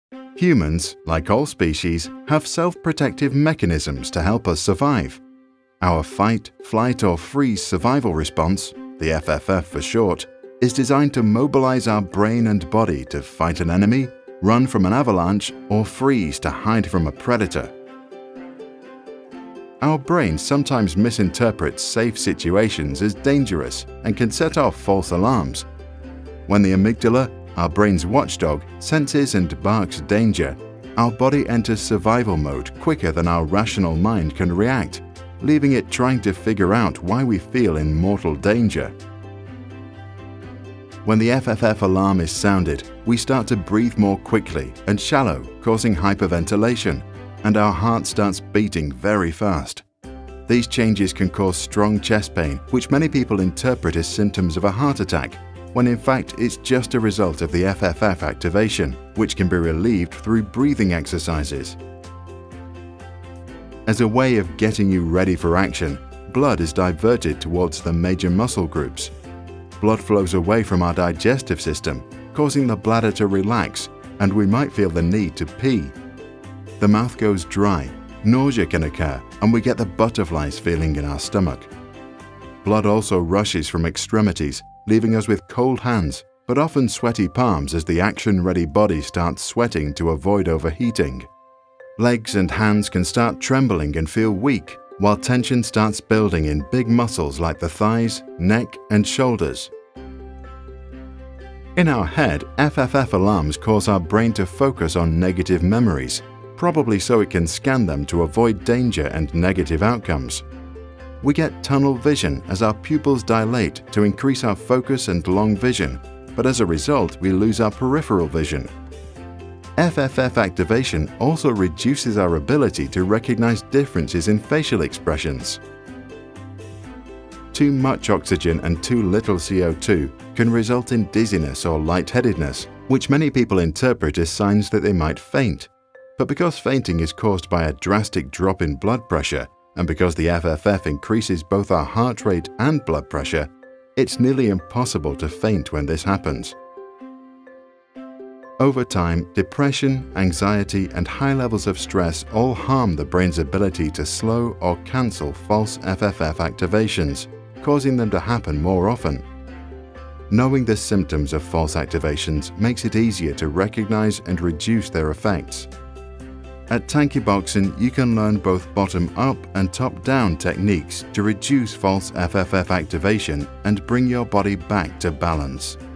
Humans, like all species, have self-protective mechanisms to help us survive. Our fight, flight or freeze survival response, the FFF for short, is designed to mobilize our brain and body to fight an enemy, run from an avalanche, or freeze to hide from a predator. Our brain sometimes misinterprets safe situations as dangerous and can set off false alarms. When the amygdala, our brain's watchdog, senses and barks danger, our body enters survival mode quicker than our rational mind can react, leaving it trying to figure out why we feel in mortal danger. When the FFF alarm is sounded, we start to breathe more quickly and shallow, causing hyperventilation, and our heart starts beating very fast. These changes can cause strong chest pain, which many people interpret as symptoms of a heart attack, when in fact it's just a result of the FFF activation, which can be relieved through breathing exercises. As a way of getting you ready for action, blood is diverted towards the major muscle groups. Blood flows away from our digestive system, causing the bladder to relax, and we might feel the need to pee. The mouth goes dry, nausea can occur, and we get the butterflies feeling in our stomach. Blood also rushes from extremities, leaving us with cold hands, but often sweaty palms as the action-ready body starts sweating to avoid overheating. Legs and hands can start trembling and feel weak, while tension starts building in big muscles like the thighs, neck, and shoulders. In our head, FFF alarms cause our brain to focus on negative memories, probably so it can scan them to avoid danger and negative outcomes. We get tunnel vision as our pupils dilate to increase our focus and long vision, but as a result we lose our peripheral vision. FFF activation also reduces our ability to recognize differences in facial expressions. Too much oxygen and too little CO2 can result in dizziness or lightheadedness, which many people interpret as signs that they might faint. But because fainting is caused by a drastic drop in blood pressure, and because the FFF increases both our heart rate and blood pressure, it's nearly impossible to faint when this happens. Over time, depression, anxiety, and high levels of stress all harm the brain's ability to slow or cancel false FFF activations, causing them to happen more often. Knowing the symptoms of false activations makes it easier to recognize and reduce their effects. At Tankyboxen, you can learn both bottom-up and top-down techniques to reduce false FFF activation and bring your body back to balance.